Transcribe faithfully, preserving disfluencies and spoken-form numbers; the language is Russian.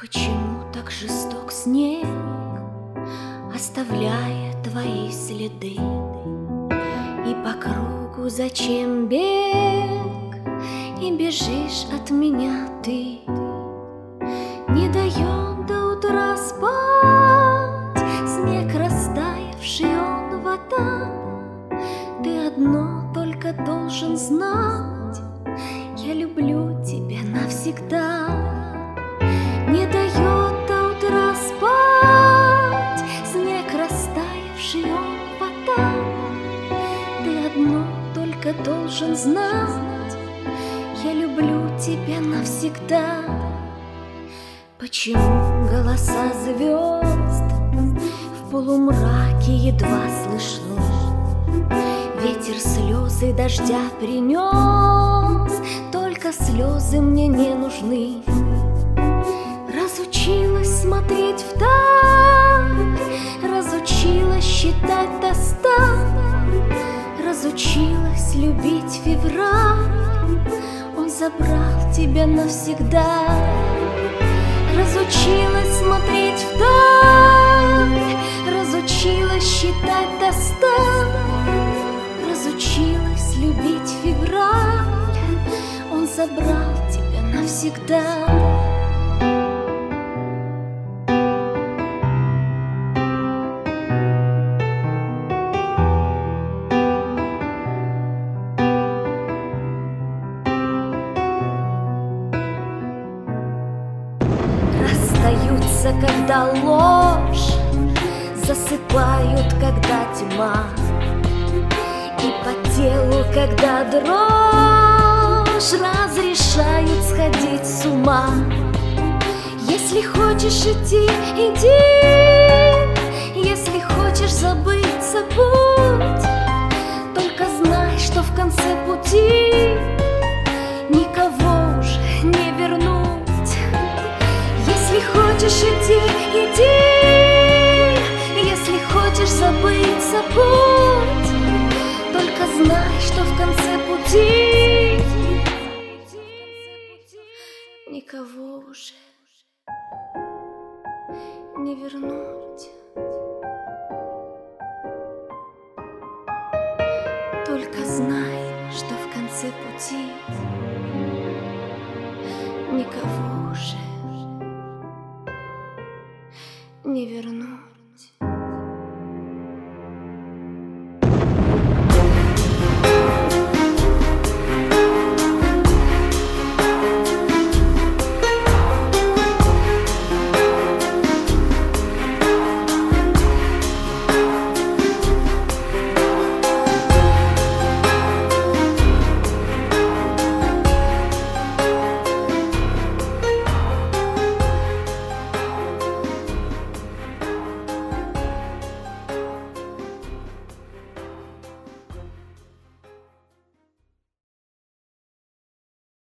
Почему так жесток снег, оставляя твои следы? И по кругу зачем бег, и бежишь от меня ты? Не дает до утра спать снег, растаявший он вода. Ты одно только должен знать: я люблю тебя навсегда. Не дает до утра спать снег, растаявший он вода. Ты одно только должен знать: я люблю тебя навсегда. Почему голоса звезд в полумраке едва слышны? Ветер слезы дождя принес, только слезы мне не нужны. Разучилась смотреть вдаль, разучилась считать до ста, разучилась любить февраль, он забрал тебя навсегда. Разучилась смотреть вдаль, разучилась считать до ста, разучилась любить февраль, он забрал тебя навсегда. Расстаются, когда ложь, засыпают, когда тьма, и по телу, когда дрожь, разрешают сходить с ума. Если хочешь идти, иди, если хочешь забыть, забудь. Только знай, что в конце пути никого уже не вернуть. Если хочешь идти, иди, если хочешь забыть, забудь. Только знай, что в конце пути никого уже не вернуть. Только знай, что в конце пути никого уже не вернуть.